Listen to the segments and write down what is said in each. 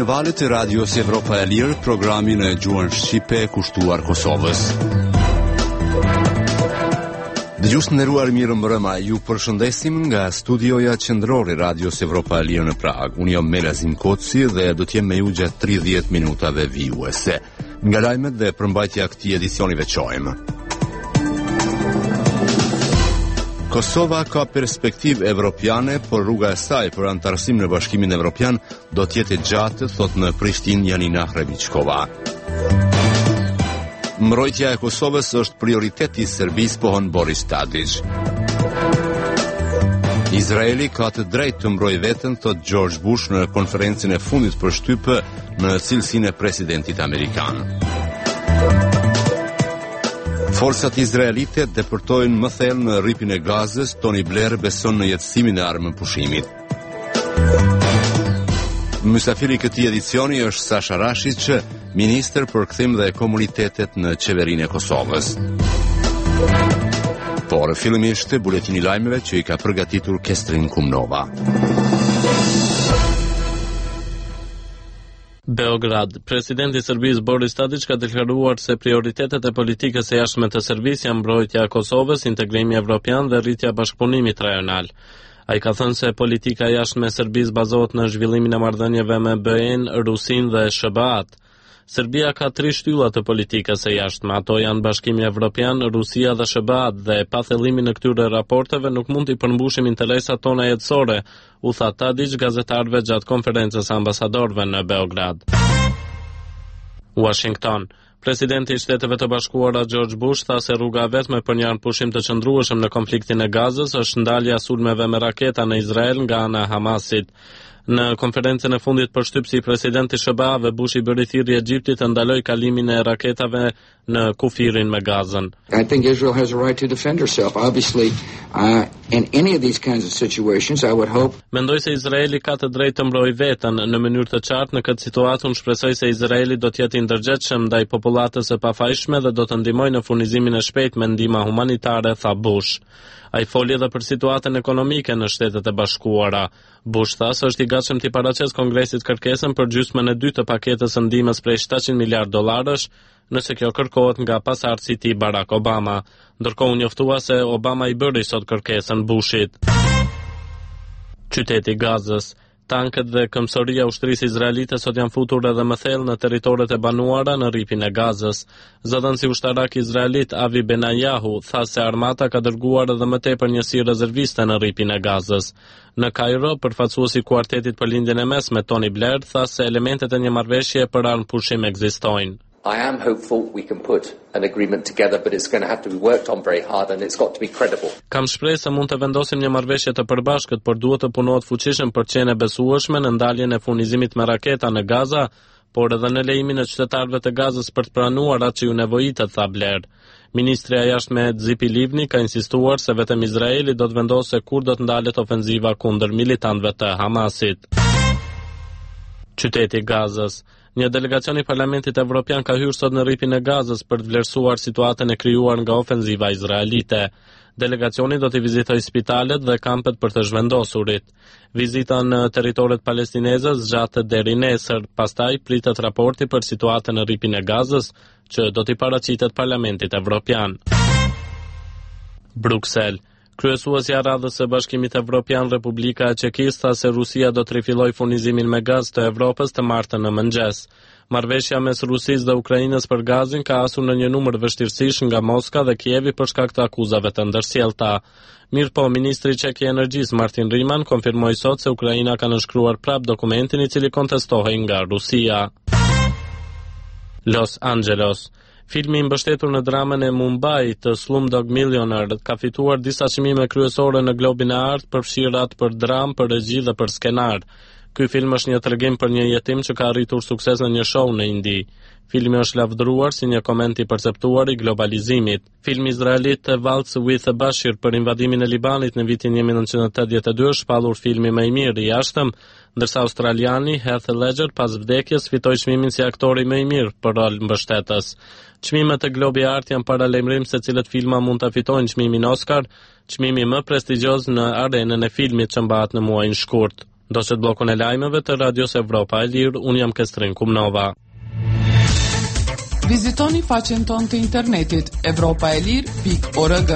intervalet e Radios Evropa e Lirë, programin e gjuhën shqipe kushtuar Kosovës. Dëgjues të nderuar, mirëmbrëma. Ju përshëndesim nga studioja qendrore e Radios Evropa e Lirë në Prag. Unë jam Melazim Koci dhe do të jem me ju gjatë 30 minutave vijuese. Nga lajmet dhe përmbajtja e këtij edicioni veçojmë. Kosova ka perspektivë evropiane, por rruga e saj për antarësim në Bashkimin Evropian do të jetë e gjatë, thot në Prishtinë Janina Hrebiçkova. Mbrojtja e Kosovës është prioriteti i Serbisë, pohon Boris Tadić. Izraeli ka të drejtë të mbrojë veten, thot George Bush në konferencën e fundit për shtypë në cilësinë e presidentit amerikan. Forcat izraelite depërtojnë më thellë në rripin e Gazës. Tony Blair beson në jetësimin e armëpushimit. Mysafiri i këtij edicioni është Sasha Rashic, ministër për kthim dhe komunitetet në qeverinë e Kosovës. Por fillimisht buletini i lajmeve që i ka përgatitur Kestrin Kumnova. Beograd. Presidenti i Serbisë Boris Tadić ka deklaruar se prioritetet e politikës së jashtme të Serbisë janë mbrojtja e Kosovës, integrimi evropian dhe rritja e bashkëpunimit rajonal. Ai ka thënë se politika e jashtme e Serbisë bazohet në zhvillimin e marrëdhënieve me BE-n, Rusinë dhe SBA-t. Serbia ka 3 shtylla të politikës së jashtme, ato janë Bashkimi Evropian, Rusia dhe SBA-t, dhe pa thellimin e këtyre raporteve nuk mund të përmbushim interesat tona jetësore, u tha Tadić gazetarëve gjatë konferencës ambasadorëve në Beograd. Washington. Presidenti i Shteteve të Bashkuara George Bush tha se rruga vetme për një pushim të qëndrueshëm në konfliktin e Gazës është ndalja sulmeve me raketa në Izrael nga ana e Hamasit. Në konferencën e fundit për shtypsi, presidenti SBA-ve Bush i bëri thirrje Egjiptit të ndalojë kalimin e raketave në kufirin me Gazën. I think Israel has a right to defend herself. Obviously, in any of these kinds of situations, I would hope. Mendoj se Izraeli ka të drejtë të mbrojë veten në mënyrë të qartë në këtë situatë. Unë shpresoj se Izraeli do të jetë i ndërgjegjshëm ndaj popullatës së pafajshme dhe do të ndihmojë në furnizimin e shpejtë me ndihmë humanitare, tha Bush. Ai foli edhe për situatën ekonomike në Shtetet e Bashkuara. Bush tha se është i gatshëm të paraqesë Kongresit kërkesën për gjysmën e dytë të paketës së ndihmës prej $700 miliardë, nëse kjo kërkohet nga pasardhësit i Barack Obama. Ndërkohë u njoftua se Obama i bëri sot kërkesën Bushit. Qyteti i Gazës. Tankët dhe këmbësoria e ushtrisë izraelite sot janë futur edhe më thellë në territoret e banuara në rripin e Gazës. Zëdhënësi ushtarak izraelit Avi Benayahu tha se armata ka dërguar edhe më tepër njësi rezerviste në rripin e Gazës. Në Kairo, përfaqësuesi i kuartetit për lindjen e mesme Tony Blair tha se elementet e një marrëveshje për armëpushim ekzistojnë. I am hopeful we can put an agreement together, but it's going to have to be worked on very hard and it's got to be credible. Kam shpresë se mund të vendosim një marrëveshje të përbashkët, por duhet të punohet fuqishëm për të qenë e besueshme në ndaljen e furnizimit me raketa në Gaza, por edhe në lejimin e qytetarëve të Gazës për të pranuar atë që ju nevojitet, tha Blair. Ministri i jashtme Tzipi Livni ka insistuar se vetëm Izraeli do të vendosë kur do të ndalet ofenziva kundër militantëve të Hamasit. Qyteti i Gazës. Një delegacion i Parlamentit Evropian ka hyrë sot në rripin e Gazës për të vlerësuar situatën e krijuar nga ofenziva izraelite. Delegacioni do të vizitojë spitalet dhe kampet për të zhvendosurit. Vizita në territoret palestineze zgjatet deri nesër, pastaj pritet raporti për situatën në rripin e Gazës, që do t'i paraqitet Parlamentit Evropian. Bruksel. Kryesuesja e radhës së Bashkimit Evropian Republika e Çekisë tha se Rusia do të rifillojë furnizimin me gaz të Evropës të martën në mëngjes. Marrëveshja mes Rusisë dhe Ukrainës për gazin ka asur në një numër vështirësish nga Moska dhe Kievi për shkak të akuzave të ndërsjellta. Mirëpo, ministri çek i energjisë Martin Riman konfirmoi sot se Ukraina ka nënshkruar prap dokumentin i cili kontestohej nga Rusia. Los Angeles. Filmi i mbështetur në dramën e Mumbai të Slumdog Millionaire ka fituar disa çmime kryesore në Globin e Artë për fshirat për dramë, për regji dhe për skenar. Ky film është një tregim për një jetim që ka arritur sukses në një show në Indi. Filmi është lavdëruar si një koment i perceptuar i globalizimit. Filmi izraelit Waltz with Bashir për invadimin e Libanit në vitin 1982 është shpallur filmi më i mirë i jashtëm, ndërsa australiani Heath Ledger pas vdekjes fitoi çmimin si aktori më i mirë për rol mbështetës. Çmimet e Globi i Artë janë paralajmërim se cilët filma mund ta fitojnë çmimin Oscar, çmimi më prestigjioz në arenën e filmit që mbahet në muajin shkurt. Ndoqët bllokun e lajmeve të Radios Evropa e Lirë, unë jam Kestrin Kumnova. Vizitoni faqen tonë të internetit europaelir.org.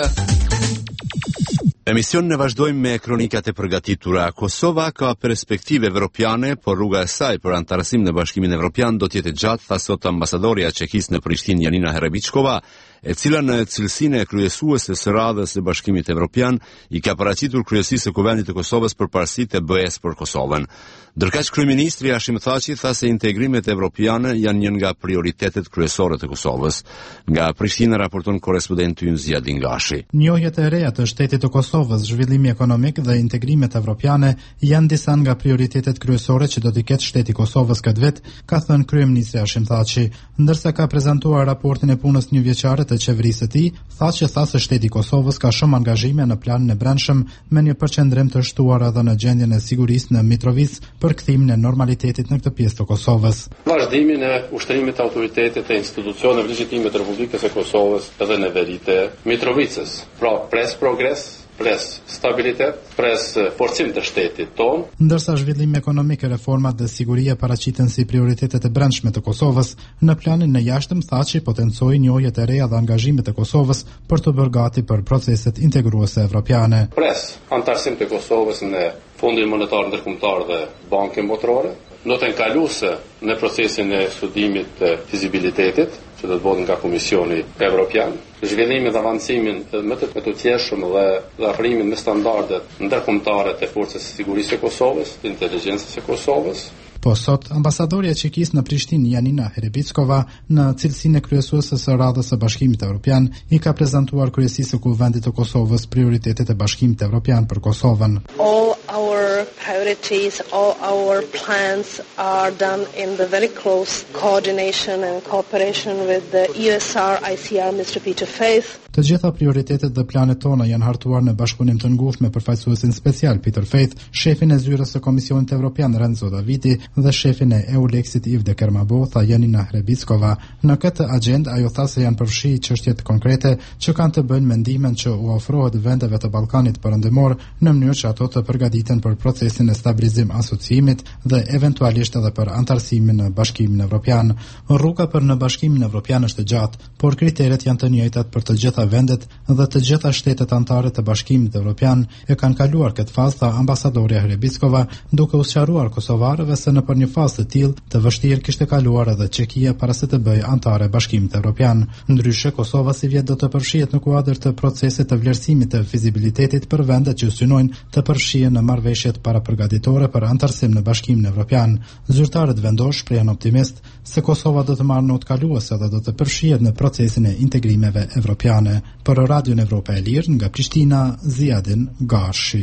Emisionin e vazhdojmë me kronikat e përgatitura. Kosova ka perspektive evropiane, por rruga e saj për antarësim në Bashkimin Evropian do të jetë gjatë, tha sot ambasadorja e Çekisë në Prishtinë Janina Herebiçkova, e cila në cilësinë e kryesuese së radhës së Bashkimit Evropian i ka paraqitur kryesisë së Kuvendit të Kosovës për parësitë e BE-s për Kosovën. Ndërkaq kryeministri Hashim Thaçi tha se integrimet evropiane janë një nga prioritetet kryesore të Kosovës. Nga Prishtina raporton korrespondenti ynë Ziadin Gashi. Njohjet e reja të shtetit të Kosovës, zhvillimi ekonomik dhe integrimet evropiane janë disa nga prioritetet kryesore që do t'i ketë shteti i Kosovës këtë vit, ka thënë kryeministri Hashim Thaçi, ndërsa ka prezantuar raportin e punës njëvjeçare të qeverisë së tij. Thaçi tha se shteti i Kosovës ka shumë angazhime në planin e brendshëm me një përqendrim të shtuar edhe në gjendjen e sigurisë në Mitrovic për kthimin e normalitetit në këtë pjesë të Kosovës. Vazhdimin e ushtrimit të autoritetit e institucioneve legjitime të Republikës së Kosovës edhe në veri të Mitrovicës. Pra, pres progres, pres stabilitet, pres forcim të shtetit ton. Ndërsa zhvillimi ekonomik, reformat dhe siguria paraqiten si prioritetet e brendshme të Kosovës, në planin e jashtëm Thaçi potencoi njohjet e reja dhe angazhimet e Kosovës për të bërë gati për proceset integruese evropiane. Pres antarësim të Kosovës në Fondin Monetar Ndërkombëtar dhe Bankën Botërore, notën kaluese në procesin e studimit të fizibilitetit, që do të bëhet nga Komisioni Evropian, zhvillimin dhe avancimin më të tjetërshëm dhe afrimin me standardet ndërkombëtare të forcës së sigurisë së Kosovës, të inteligjencës së Kosovës. Po sot, ambasadorja e Çekisë në Prishtinë Janina Herebiçkova, në cilësinë e kryesuese së radhës së Bashkimit Evropian, i ka prezantuar kryesisë së Kuvendit të Kosovës prioritetet e Bashkimit Evropian për Kosovën. All our priorities, all our plans are done in the very close coordination and cooperation with the EUSR ICR Mr. Peter Faith. Të gjitha prioritetet dhe planet tona janë hartuar në bashkëpunim të ngushtë me përfaqësuesin special Peter Faith, shefin e zyrës së Komisionit Evropian Renzo Davidi dhe shefin e EULEX-it Yves de Kermabo, tha Janina Herebiçkova. Në këtë agjendë ajo tha se janë përfshirë çështjet konkrete që kanë të bëjnë me ndihmën që u ofrohet vendeve të Ballkanit Perëndimor në mënyrë që ato të përgatiten për procesin e stabilizim asociimit dhe eventualisht edhe për antarësimin në Bashkimin Evropian. Rruga për në Bashkimin Evropian është e gjatë, por kriteret janë të njëjtat për të gjitha vendet dhe të gjitha shtetet anëtare të Bashkimit Evropian e kanë kaluar këtë fazë, tha ambasadorja Herebiçkova, duke u sqaruar kosovarëve se në për një fazë të tillë të vështirë kishte kaluar edhe Çekia para se të bëjë anëtare Bashkimit Evropian. Ndryshe, Kosova si vjet do të përfshihet në kuadër të procesit të vlerësimit të fizibilitetit për vendet që synojnë të përfshihen në marrëveshjet parapërgatitore për antarësim në Bashkimin Evropian. Zyrtarët vendosh janë optimist se Kosova do të marrë notë kaluese dhe do të përfshihet në procesin e integrimeve evropiane. Për Radion Evropa e Lirë, nga Prishtina, Ziadin Gashi.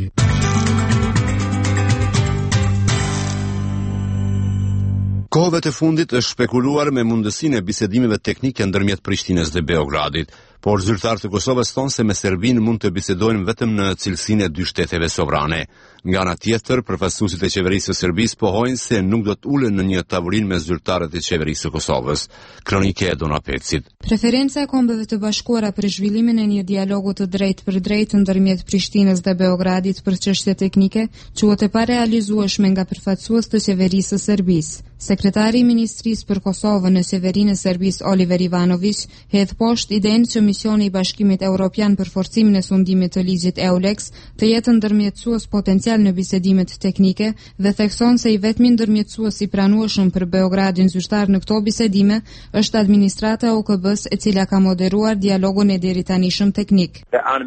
Kohëve të fundit është spekuluar me mundësinë e bisedimeve teknike ndërmjet Prishtinës dhe Beogradit, por zyrtarët e Kosovës thonë se me Serbinë mund të bisedojnë vetëm në cilësinë e dy shteteve sovrane. Nga ana tjetër, përfaqësuesit e qeverisë së Serbisë pohojnë se nuk do të ulen në një tavolinë me zyrtarët e qeverisë së Kosovës. Kronike e Dona Pecit. Preferenca e Kombeve të Bashkuara për zhvillimin e një dialogu të drejtë për drejtë ndërmjet Prishtinës dhe Beogradit për çështje teknike, quhet e parealizueshme nga përfaqësues të qeverisë së Serbisë. Sekretari i Ministrisë për Kosovën në qeverinë e Serbisë Oliver Ivanović hedh poshtë idenë që misioni i Bashkimit Evropian për forcimin e sundimit të ligjit EULEX të jetë ndërmjetësues potencial në bisedimet teknike dhe thekson se i vetmi ndërmjetësues i pranueshëm për Beogradin zyrtar në këto bisedime është administrata e OKB-s, e cila ka moderuar dialogun e deritanishëm teknik.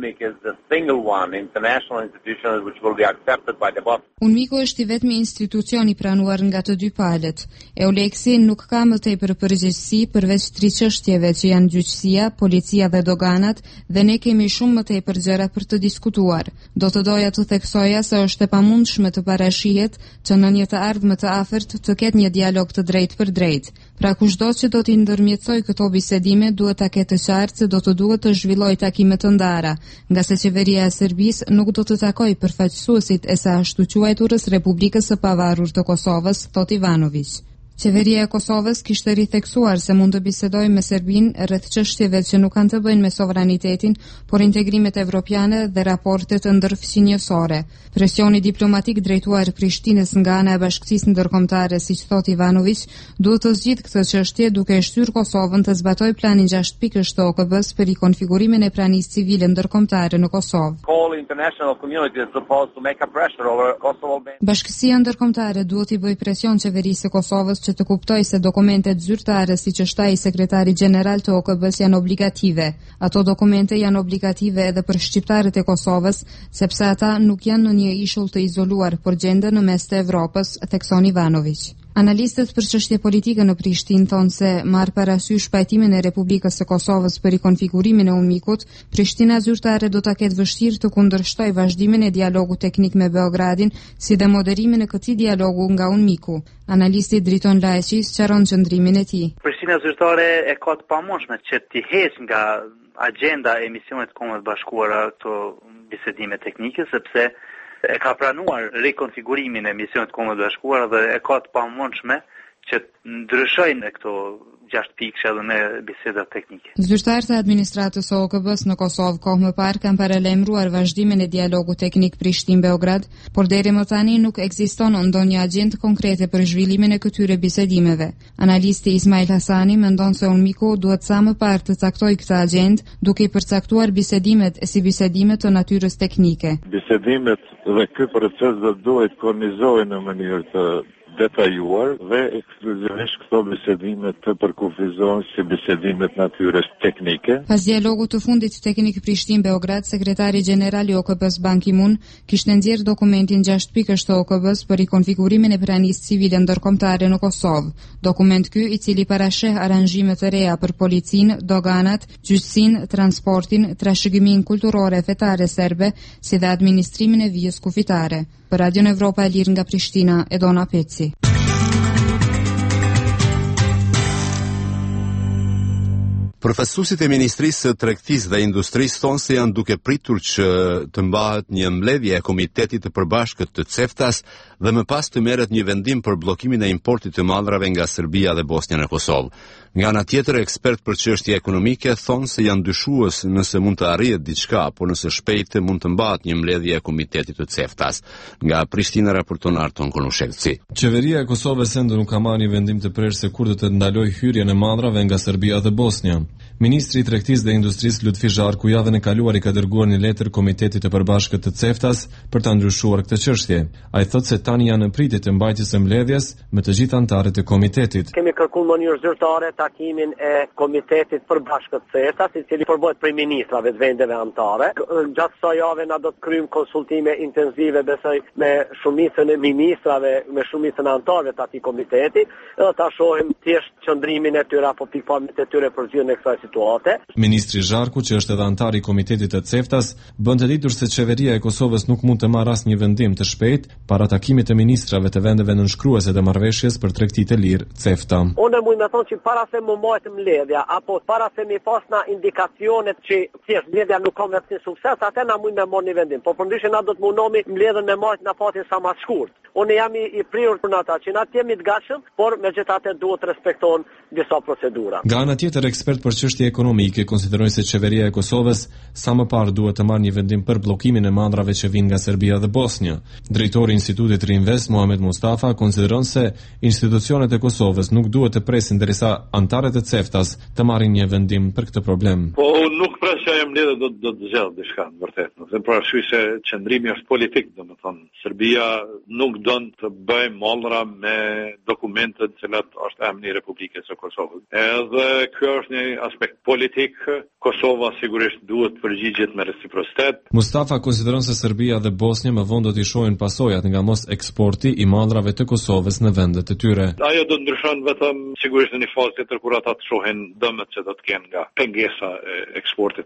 UNMIK është i vetmi institucion i pranuar nga të dy palët. EULEX-i nuk ka më tepër përgjegjësi përveç 3 çështjeve që janë gjyqësia, policia dhe doganat, dhe ne kemi shumë më tepër gjëra për të diskutuar. Do të doja të theksoja se është e pamundshme të parashihet që në një të ardhmë të afërt të ketë një dialog të drejtë për drejtë. Pra kushdo që do t'i ndërmjetësoj këto bisedime duhet ta ketë qartë se do të duhet të zhvilloj takime të ndara, nga se qeveria e Serbisë nuk do të takoj përfaqësuesit e së ashtu quajturës Republikës së Pavarur të Kosovës, thot Ivanović. Qeveria e Kosovës kishte ritheksuar se mund të bisedojë me Serbinë rreth çështjeve që nuk kanë të bëjnë me sovranitetin, por integrimet evropiane dhe raportet ndërfqinjësore. Presioni diplomatik drejtuar Prishtinës nga ana e Bashkisë Ndërkombëtare, siç thot Ivanović, duhet të zgjidhë këtë çështje duke e shtyrë Kosovën të zbatojë planin 6 pikësh të OKB-s për rikonfigurimin e pranisë civile ndërkombëtare në Kosovë. Bashkësia Ndërkombëtare duhet i bëjë presion qeverisë së Kosovës që të kuptojë se dokumentet zyrtare, siç është ai sekretari gjeneral të OKB-s, janë obligative. Ato dokumente janë obligative edhe për shqiptarët e Kosovës, sepse ata nuk janë në një ishull të izoluar, por gjenden në mes të Evropës, thekson Ivanović. Analistët për çështje politike në Prishtinë thonë se marr parasysh pajtimin e Republikës së Kosovës për rikonfigurimin e UNMIK-ut, Prishtina zyrtare do ta ketë vështirë të kundërshtojë vazhdimin e dialogut teknik me Beogradin, si dhe moderimin e këtij dialogu nga UNMIK-u. Analisti Driton Lajçi sqaron qëndrimin e tij. Prishtina zyrtare e ka të pamunshme që të heqë nga agenda e misionit të Kombeve të Bashkuara këto bisedime teknike, sepse e ka pranuar rikonfigurimin e misionit të Kombeve të Bashkuara dhe e ka të pamundshme që të ndryshojnë këto 6 pikë edhe me biseda teknike. Zyrtarët e administratës së OKB-s në Kosovë kohë më parë kanë paralajmëruar vazhdimin e dialogut teknik Prishtinë-Beograd, por deri më tani nuk ekziston ndonjë agjendë konkrete për zhvillimin e këtyre bisedimeve. Analisti Ismail Hasani mendon se UNMIK-u duhet sa më parë të caktojë këtë agjendë, duke i përcaktuar bisedimet si bisedime të natyrës teknike. Bisedimet dhe ky proces do duhet kornizohen në mënyrë të detajuar dhe ekskluzivisht këto bisedime të përkufizohen si bisedimet natyrës teknike. Pas dialogut të fundit teknik Prishtinë-Beograd, sekretari gjeneral i OKB-s Ban Ki-moon kishte nxjerrë dokumentin 6 pikësh të OKB-s për rikonfigurimin e pranisë civile ndërkombëtare në Kosovë. Dokument ky, i cili parasheh aranzhime të reja për policinë, doganat, gjyqësinë, transportin, trashëgiminë kulturore e fetare serbe, si dhe administrimin e vijës kufitare. Për Radion Evropa e Lirë nga Prishtina, Edona Peci. Përfaqësuesit e Ministrisë së Tregtisë dhe Industrisë thonë se janë duke pritur që të mbahet një mbledhje e Komitetit të Përbashkët të CEFTA-s dhe më pas të merret një vendim për bllokimin e importit të maldrave nga Serbia dhe Bosnja në Kosovë. Nga ana tjetër, ekspert për çështje ekonomike thonë se janë dyshues nëse mund të arrihet diçka, por nëse shpejt mund të mbahet një mbledhje e Komitetit të CEFTA-s. Nga Prishtina raporton Arton Konushevci. Qeveria e Kosovës ende nuk ka marrë një vendim të prerë se kur do të ndalojë hyrjen e maldrave nga Serbia dhe Bosnja. Ministri i Tregtisë dhe Industrisë Lutfi Zharku javën e kaluar i ka dërguar një letër Komitetit të Përbashkët të CEFTA-s për ta ndryshuar këtë çështje. Ai thotë se tani janë në pritje të mbajtjes së mbledhjes me të gjithë anëtarët e komitetit. Kemi kërkuar në mënyrë zyrtare takimin e Komitetit Përbashkët të CEFTA-s, i cili përbohet prej ministrave të vendeve anëtare. Gjatë kësaj jave na do të kryejm konsultime intensive besoj me shumicën e ministrave, me shumicën e anëtarëve të atij komiteti, edhe ta shohim thjesht qëndrimin e tyre apo pikpamjet e tyre për zgjidhjen e kësaj situate. Ministri Zharku, që është edhe antar i Komitetit të CEFTA-s, bën të ditur se qeveria e Kosovës nuk mund të marrë asnjë vendim të shpejtë para takimit të ministrave të vendeve nënshkruese të marrëveshjes për tregtitë e lirë CEFTA. Unë mund të them që para se më mbajt mbledhja apo para se mi pasna indikacionet që thjesht mbledhja nuk ka vetëm sukses, atë na mund të marrë një vendim. Po përndryshe na do të mundomi mbledhjen me marrë na fatin sa më shkurt. Unë jam i prirur për ata që na jemi të gatshëm, por megjithatë duhet respektohen disa procedura. Nga ana tjetër, ekspert për çështje ekonomike konsiderojnë se qeveria e Kosovës sa më parë duhet të marrë një vendim për bllokimin e mandrave që vijnë nga Serbia dhe Bosnja. Drejtori i Institutit Reinvest, Muhamet Mustafa, konsideron se institucionet e Kosovës nuk duhet të presin derisa antarët e CEFTA-s të marrin një vendim për këtë problem. Po nuk pres që ajo mbledhje do të zgjidhë diçka, vërtet. Nuk e parasysh se qëndrimi është politik, domethënë Serbia nuk don të bëjë mallra me dokumentet që është emri i Republikës së Kosovës. Edhe ky është një aspekt politik. Kosova sigurisht duhet përgjigjet me reciprocitet. Mustafa konsideron se Serbia dhe Bosnja më vonë do të shohin pasojat nga mos eksporti i maldrave të Kosovës në vendet e tyre. Ajo do ndryshon vetëm sigurisht në një fazë tjetër kur ata të shohin dëmet që do të kenë nga pengesa e eksportit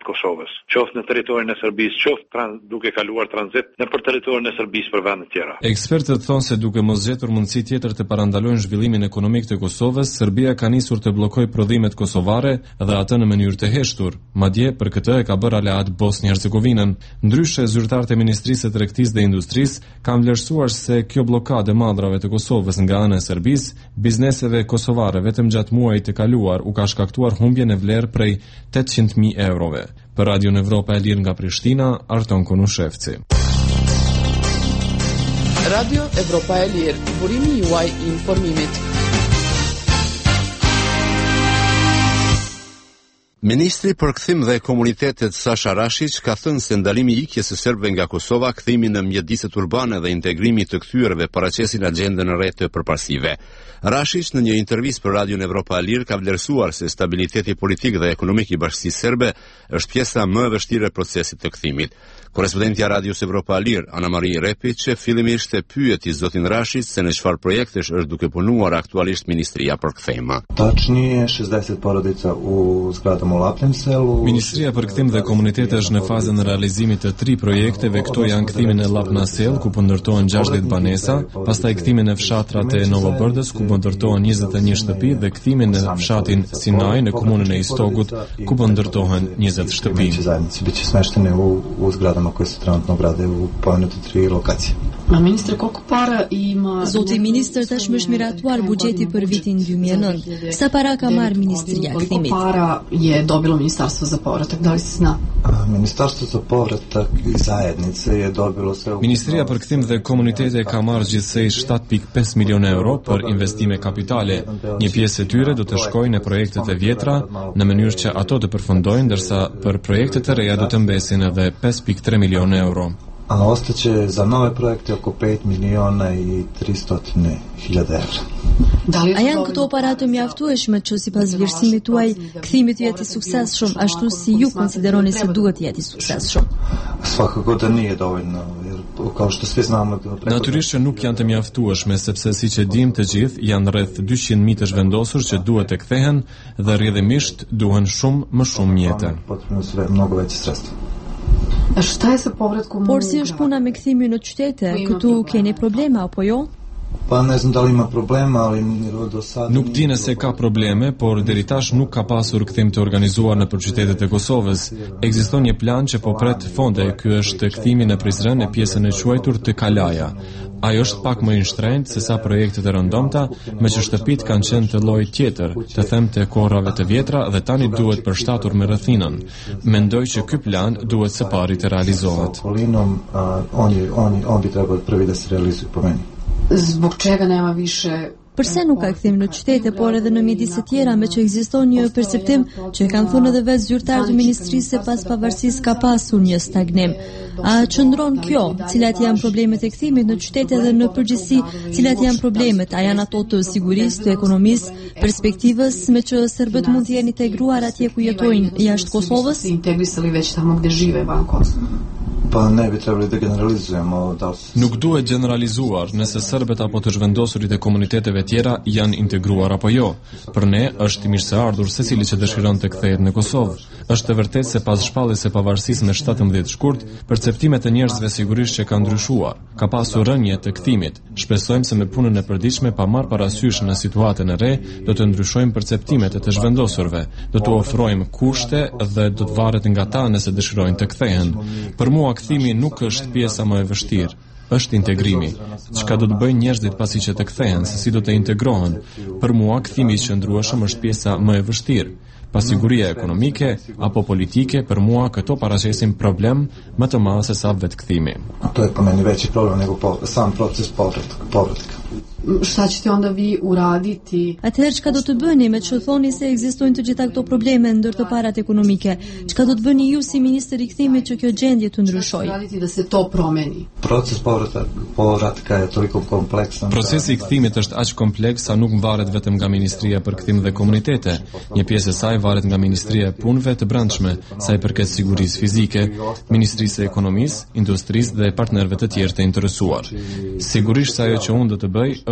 të Kosovës, qoftë në territorin e Serbisë, qoftë duke kaluar tranzit nëpër territorin e Serbisë për vende të tjera. Ekspertët thonë se duke mos gjetur mundësi tjetër të parandalojnë zhvillimin ekonomik të Kosovës, Serbia ka nisur të bllokojë prodhimet kosovare dhe atë në mënyrë të heshtur. Madje për këtë e ka bërë aleat Bosnjë-Hercegovinën. Ndryshe, zyrtarët e Ministrisë së Tregtisë dhe Industrisë kanë vlerësuar se kjo bllokadë e madrave të Kosovës nga ana e Serbisë, bizneseve kosovare vetëm gjatë muajit të kaluar u ka shkaktuar humbje në vlerë prej 800.000 eurove. Për Radio Evropa e Lirë nga Prishtina, Arton Konushevci. Radio Evropa e Lirë, burimi juaj i informimit. Ministri për kthim dhe komunitetet Sasha Rashić ka thënë se ndalimi i ikjes së serbëve nga Kosova, kthimi në mjediset urbane dhe integrimi të kthyrëve paraqesin agjendën e re të përparësive. Rashić në një intervistë për Radio Evropa e Lirë ka vlerësuar se stabiliteti politik dhe ekonomik i Bashkisë Serbe është pjesa më e vështirë e procesit të kthimit. Korespondentja Radios Evropa e Lirë, Ana Maria Repić, fillimisht e pyeti zotin Rashić se në çfarë projektesh është duke punuar aktualisht Ministria për kthim. Tačnije 60 porodica u zgradama u Lapljem selu. Ministria për kthim dhe komunitete është në fazën e realizimit të 3 projekteve. Këto janë kthimin e Lapna Sel, ku po ndërtohen 60 banesa, pastaj kthimin e fshatrat e Novobërdës, ku po ndërtohen 21 shtëpi, dhe kthimin në fshatin Sinaj në komunën e Istogut, ku po ndërtohen 20 shtëpi. Biće smeštene u zgradama koje se trenutno grade u pomenuti 3 lokacije. Ministre, koliko para ima... Zoti ministër, tashmë është miratuar buxheti për vitin 2009. Sa para ka marrë Ministria e Kthimit? Koliko para je dobilo Ministarstvo za povratak, da li se zna? Ministarstvo za povratak i zajednice je dobilo sve... Ministria për kthim dhe komunitete ka marrë gjithsej 7.5 milion euro për investime kapitale. Një pjesë e tyre do të shkojnë në projektet e vjetra, në mënyrë që ato të përfundojnë, ndërsa për projektet e reja do të mbesin edhe 5.3 milion euro. A ostaće za nove projekte oko 5 miliona i 300.000 euro. A janë këto para të mjaftueshme që sipas vlerësimit tuaj kthimi të jetë i suksesshëm ashtu si ju konsideroni se duhet të jetë i suksesshëm? Svakako da nije dovoljno, jer kao što svi znamo... Natyrisht që nuk janë të mjaftueshme, sepse siç e dim të gjithë, janë rreth 200 mitësh vendosur që duhet të kthehen dhe rrjedhimisht duhen më shumë mjete. Potrebno su mnogo veća sredstva. Por si është puna me kthimin në qytete? Këtu keni probleme apo jo? Pa ne znam da li ima problema, ali do sada... Nuk di nëse ka probleme, por deri tash nuk ka pasur kthim të organizuar në qytetet e Kosovës. Ekziston një plan që po pret fonde, ky është kthimi në Prizren e pjesën e quajtur të Kalaja. Ajo është pak më i shtrenjtë se sa projektet e rëndomta, me që shtëpit kanë qenë të llojit tjetër, të them të korrave të vjetra, dhe tani duhet përshtatur me rrethinën. Mendoj që ky plan duhet së pari të realizohet. On bi trebao prvi da se realizuje po meni. Zbog čega nema više... Përse nuk ka kthim në qytete, por edhe në mjedise tjera, me që ekziston një perceptim që kanë thënë edhe vetë zyrtarët e ministrisë se pas pavarësisë ka pasur një stagnim. A qëndron kjo? Cilat janë problemet e kthimit në qytete dhe në përgjithësi, cilat janë problemet? A janë ato të sigurisë, të ekonomisë, perspektivës, me që serbët mund të jenë integruar atje ku jetojnë jashtë Kosovës? Integrisali već tamo gde žive van Kosova. Pa ne bi trebali da generalizujemo. Nuk duhet generalizuar nëse serbët apo të zhvendosurit e komuniteteve tjera janë integruar apo jo. Për ne është i mirëseardhur secili që dëshiron të kthehet në Kosovë. Është e vërtetë se pas shpalljes së pavarësisë me 17 shkurt, perceptimet e njerëzve sigurisht që kanë ndryshuar. Ka pasur rënje të kthimit. Shpresojmë se me punën e përditshme pa marrë parasysh në situatën e re, do të ndryshojmë perceptimet e të zhvendosurve. Do të ofrojmë kushte dhe do të varet nga ta nëse dëshirojnë të kthehen. Për mua kthimi nuk është pjesa më e vështirë, është integrimi. Çka do të bëjnë njerëzit pasi që të kthehen, se si do të integrohen. Për mua kthimi i qëndrueshëm është pjesa më e vështirë. Pasiguria ekonomike apo politike, për mua këto paraqesin problem më të madh se sa vetë kthimi. To je po meni veći problem nego sam proces povratka. Šta ćete onda vi uraditi? Atëherë çka do të bëni me që thoni se ekzistojnë të gjitha këto probleme ndër të parat ekonomike? Çka do të bëni ju si ministër i kthimit që kjo gjendje të ndryshojë? Raditi da se to promeni. Proces povratka je toliko kompleksan. Procesi i kthimit është aq kompleks sa nuk varet vetëm nga Ministria për Kthim dhe Komunitete. Një pjesë e saj varet nga Ministria e Punëve të Brendshme, sa i përket sigurisë fizike, Ministrisë së Ekonomisë, Industrisë dhe partnerëve të tjerë të interesuar. Sigurisht se ajo që unë do të bëj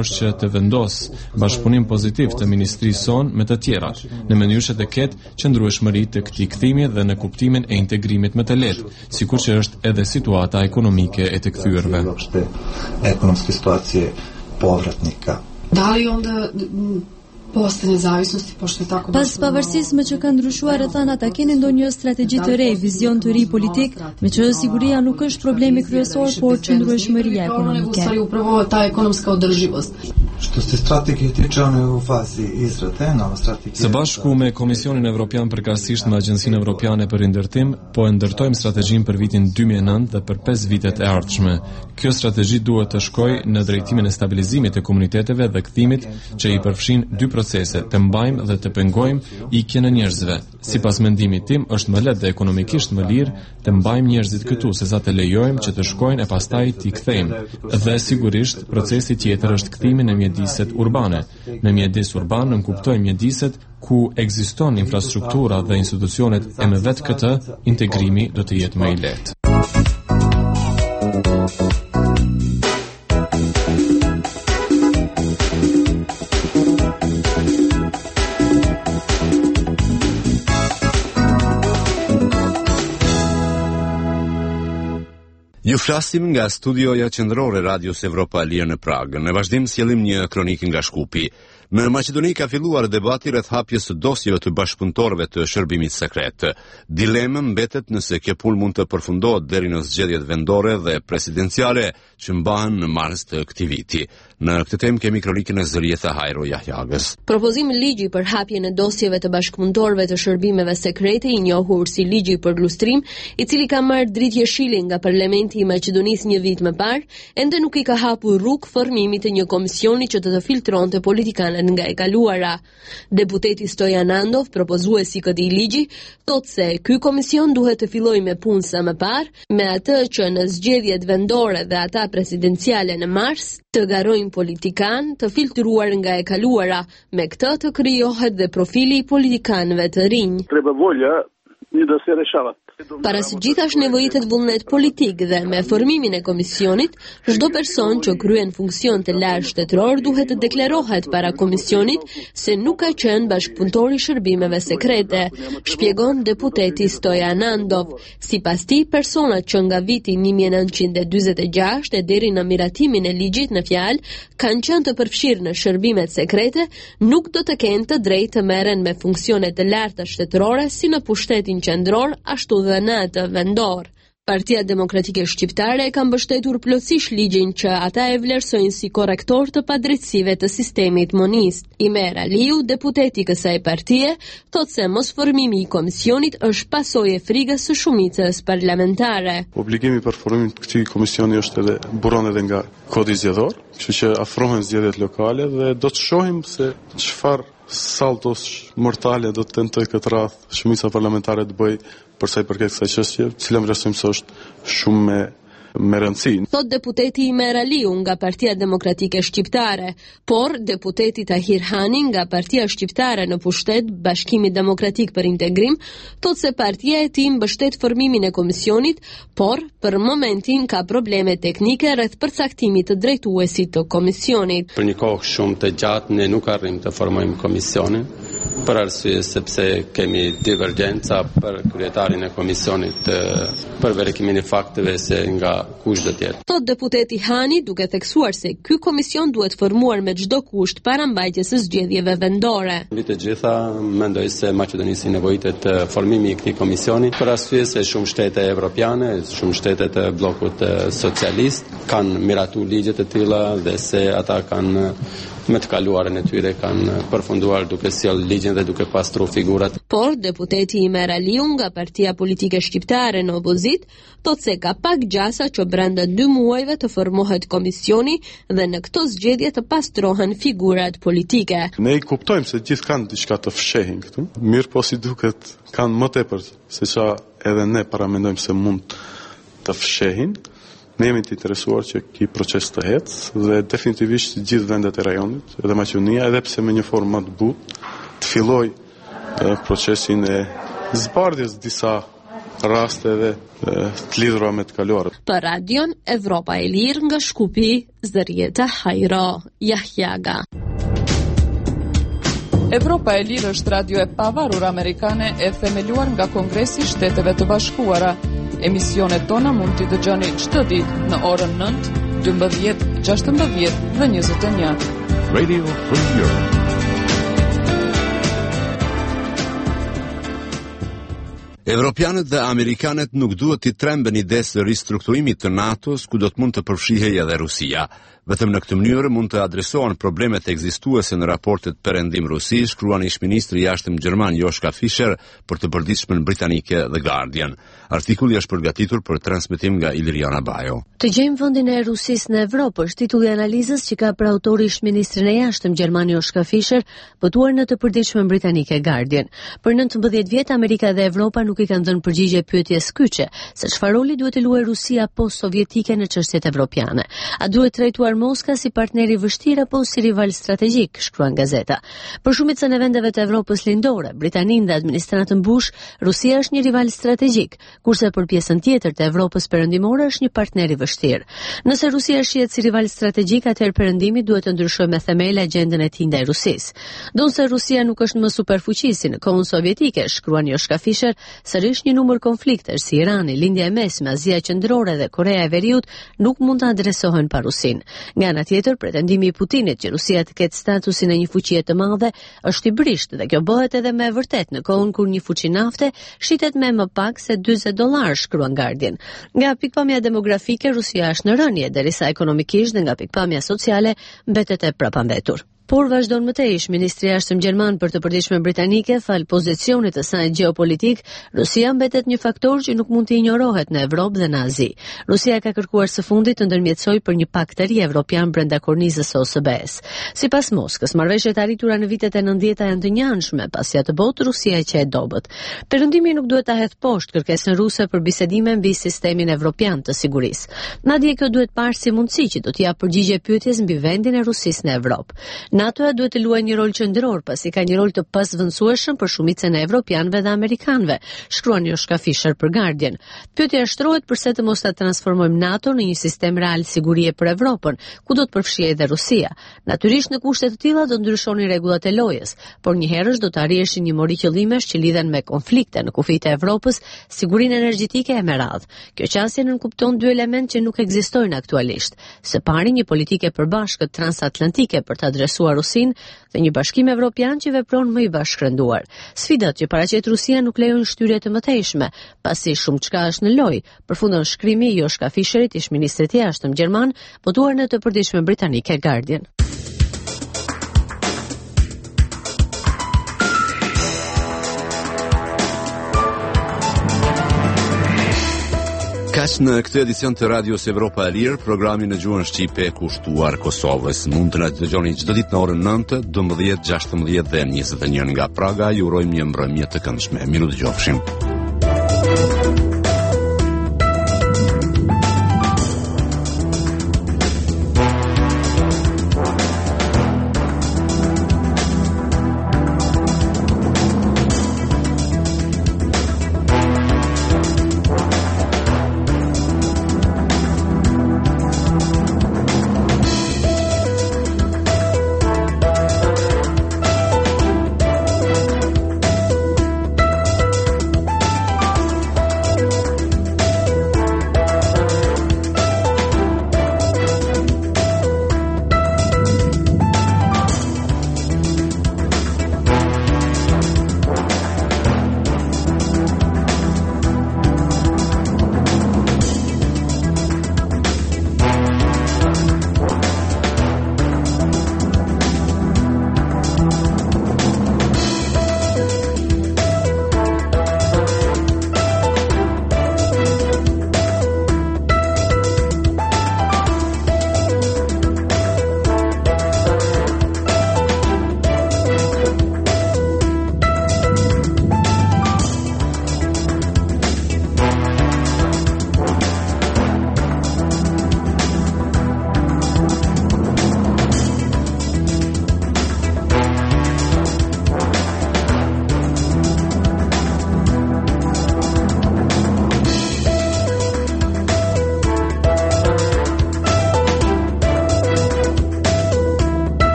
është që të vendos bashkëpunim pozitiv të ministrisë son me të tjerat, në mënyrë që të ketë qëndrueshmëri të këtij kthimi dhe në kuptimin e integrimit më të lehtë, sikur që është edhe situata ekonomike e të kthyerve. Ekonomske situacije povratnika. Da li onda posle nezavisnosti, pošto je tako... Pas pavarësisë me që ka ndryshuar rrethana, keni ndonjë strategji të re, vizion të ri politik, me që siguria nuk është problemi kryesor, por qëndrueshmëria ekonomike. U stvari upravo ta ekonomska održivost. Što se strategije tiče, one u fazi izrade, nova strategija. Së bashku me Komisionin Evropian përkatësisht me Agjencinë Evropiane për Ndërtim, po e ndërtojmë strategjinë për vitin 2009 dhe për 5 vitet e ardhshme. Kjo strategji duhet të shkojë në drejtimin e stabilizimit të komuniteteve dhe kthimit që i përfshin dy procese, të mbajmë dhe të pengojmë ikjen e njerëzve. Sipas mendimit tim, është më lehtë dhe ekonomikisht më lirë të mbajmë njerëzit këtu sesa të lejojmë që të shkojnë e pastaj t'i kthejmë. Dhe sigurisht, procesi tjetër është kthimi në mjediset urbane. Në mjedis urban nënkuptojmë mjediset ku ekziston infrastruktura dhe institucionet e me vetë këtë, integrimi do të jetë më i lehtë. Ju flasim nga studioja qendrore Radios Evropa Lirë në Prag. Në vazhdim sjellim një kronikë nga Shkupi. Në Maqedoni ka filluar debati rreth hapjes së dosjeve të bashkëpunëtorëve të shërbimit sekret. Dilema mbetet nëse kjo punë mund të përfundohet deri në zgjedhjet vendore dhe presidenciale që mbahen në mars të këtij viti. Në këtë temë kemi kronikën e Zërietha Hajro Jahjagës. Propozimi ligji për hapjen e dosjeve të bashkëpunëtorëve të shërbimeve sekrete, i njohur si ligji për lustrim, i cili ka marrë dritë jeshile nga Parlamenti i Maqedonisë një vit më parë, ende nuk i ka hapur rrugë formimit të një komisioni që të politikanët nga e kaluara. Deputeti Stojan Andov, propozuesi i këtij ligji, thotë se ky komision duhet të fillojë me punë sa më parë, me atë që në zgjedhjet vendore dhe ata presidenciale në mars të garojnë politikan të filtruar nga e kaluara, me këtë të krijohet dhe profili i politikanëve të rinj. Treba volja një da se reshava. Para së gjithash nevojitet vullnet politik dhe me formimin e komisionit, çdo person që kryen funksion të lartë shtetëror duhet të deklarohet para komisionit se nuk ka qenë bashkëpunëtor i shërbimeve sekrete, shpjegon deputeti Stojan Andov. Sipas tij, personat që nga viti 1946 e deri në miratimin e ligjit në fjalë kanë qenë të përfshirë në shërbimet sekrete, nuk do të kenë të drejtë të merren me funksione të larta shtetërore si në pushtetin qendror, ashtu dhe në atë vendor. Partia Demokratike Shqiptare ka mbështetur plotësisht ligjin që ata e vlerësojnë si korrektor të padrejtësive të sistemit monist. Imer Aliu, deputeti i kësaj partie, thotë se mosformimi i komisionit është pasojë e frikës së shumicës parlamentare. Obligimi për formimin të këtij komisioni është edhe burron edhe nga kodi zgjedhor, kështu që afrohen zgjedhjet lokale dhe do të shohim se çfarë saltos mortale do të tentoj këtë radh shumica parlamentare të bëj për sa i përket kësaj çështje, cila vlerësojmë se është shumë me rëndësi. Thot deputeti Imer Aliu nga Partia Demokratike Shqiptare, por deputeti Tahir Hani nga Partia Shqiptare në pushtet, Bashkimi Demokratik për Integrim, thot se partia e tij mbështet formimin e komisionit, por për momentin ka probleme teknike rreth përcaktimit të drejtuesit të komisionit. Për një kohë shumë të gjatë ne nuk arrim të formojmë komisionin, për arsye sepse kemi divergjenca për kryetarin e komisionit për verifikimin e fakteve se nga kush do të jetë. Thot deputeti Hani, duke theksuar se ky komision duhet formuar me çdo kusht para mbajtjes së zgjedhjeve vendore. Mbi të gjitha, mendoj se Maqedonisë nevojitet formimi i këtij komisioni për arsye se shumë shtete evropiane, shumë shtete të bllokut socialist kanë miratuar ligje të tilla dhe se ata kanë me të kaluarën e tyre kanë përfunduar duke sjell ligjin dhe duke pastruar figurat. Por deputeti Imer Aliu nga Partia Politike Shqiptare në opozit thotë se ka pak gjasa që brenda 2 muajve të formohet komisioni dhe në këto zgjedhje të pastrohen figurat politike. Ne i kuptojmë se gjithë kanë diçka të fshehin këtu, mirë po si duket kanë më tepër se ça edhe ne paramendojmë se mund të fshehin. Ne jemi të interesuar që ky proces të ecë dhe definitivisht gjithë vendet e rajonit, edhe Maqedonia, edhe pse me një formë më të butë, të filloj procesin e zbardhjes disa raste edhe të lidhura me të kaluarët. Për radion Evropa e Lirë nga Shkupi, Zërieta Hajra Jahjaga. Evropa e Lirë është radio e pavarur amerikane e themeluar nga Kongresi i Shteteve të Bashkuara. Emisionet tona mund t'i dëgjoni çdo ditë në orën 9, 12, 16 dhe 21. Radio Free Europe. Evropianët dhe amerikanët nuk duhet t'i tremben idesë së ristrukturimit të NATO-s, ku do të mund të përfshihej edhe Rusia. Vetëm në këtë mënyrë mund të adresohen problemet ekzistuese në raportet perëndim-rusi, shkruan ish-ministri i jashtëm gjerman Joschka Fischer për të përditshmën britanike The Guardian. Artikulli është përgatitur për transmetim nga Iliriana Bajo. Të gjejmë vendin e Rusisë në Evropë është titulli i analizës që ka për autori ish-ministrin e jashtëm gjerman Joschka Fischer, botuar në të përditshmën britanike Guardian. Për 19 vjet Amerika dhe Evropa nuk i kanë dhënë përgjigje pyetjes kyçe, se çfarë roli duhet të luajë Rusia post-sovjetike në çështjet evropiane. A duhet trajtuar Moska si partneri vështirë apo si rival strategjik, shkruan gazeta. Për shumicën e vendeve të Evropës lindore, Britaninë dhe administratën Bush, Rusia është një rival strategjik, kurse për pjesën tjetër të Evropës perëndimore është një partner i vështirë. Nëse Rusia shihet si rival strategjik, atëherë perëndimi duhet të ndryshojë me themel agjendën e tij ndaj Rusisë. Donse Rusia nuk është më superfuqi si në kohën sovjetike, shkruan Joschka Fischer, sërish një numër konfliktesh si Irani, Lindja e Mesme, Azia Qendrore dhe Korea e Veriut nuk mund të adresohen pa Rusinë. Nga ana tjetër, pretendimi i Putinit që Rusia të ketë statusin e një fuqie të madhe është i brisht dhe kjo bëhet edhe më e vërtet në kohën kur një fuqi nafte shitet me më pak se $40, shkruan Guardian. Nga pikpamja demografike, Rusia është në rënje, derisa ekonomikisht dhe nga pikpamja sociale mbetet e prapambetur. Por vazhdon më tej ish-ministri i jashtëm gjerman për të përditshmën britanike, fal pozicionit të saj gjeopolitik, Rusia mbetet një faktor që nuk mund të injorohet në Evropë dhe në Azi. Rusia ka kërkuar së fundit të ndërmjetësojë për një pakt të ri evropian brenda kornizës së OSBE-s. Sipas Moskës, marrëveshjet arritura në vitet e 90-ta janë të njanshme, pasi atë botë Rusia që e dobët. Perëndimi nuk duhet ta hedh poshtë kërkesën ruse për bisedime mbi sistemin evropian të sigurisë. Madje kjo duhet parë si mundësi që do të japë përgjigje pyetjes mbi vendin e Rusisë në Evropë. NATO duhet të luajë një rol qendror, pasi ka një rol të pasvendësueshëm për shumicën e evropianëve dhe amerikanëve, shkruan Joschka Fischer për Guardian. Pyetja shtrohet pse të mos ta transformojmë NATO në një sistem real sigurie për Evropën, ku do të përfshihej edhe Rusia. Natyrisht në kushte të tilla do ndryshonin rregullat e lojës, por njëherësh do të arrijeshin një mori qëllimesh që lidhen me konflikte në kufijtë e Evropës, sigurinë energjetike e me radhë. Kjo qasje nënkupton dy elementë që nuk ekzistojnë aktualisht. Së pari, një politike përbashkët transatlantike për të adresuar Rusinë dhe një bashkim evropian që vepron më i bashkërenduar. Sfidat që paraqet Rusia nuk lejojnë shtyrje të mëtejshme, pasi shumë çka është në lojë, përfundon shkrimi i Joschka Fischerit, ish-ministrit i jashtëm gjerman, botuar në të përditshmën britanike Guardian. Kaq në këtë edicion të Radios Evropa e Lirë, programi në gjuhën shqipe kushtuar Kosovës. Mund të na dëgjoni çdo ditë në orën 9, 12, 16 dhe 21 nga Praga. Ju urojmë një mbrëmje të këndshme. Miru dëgjofshim.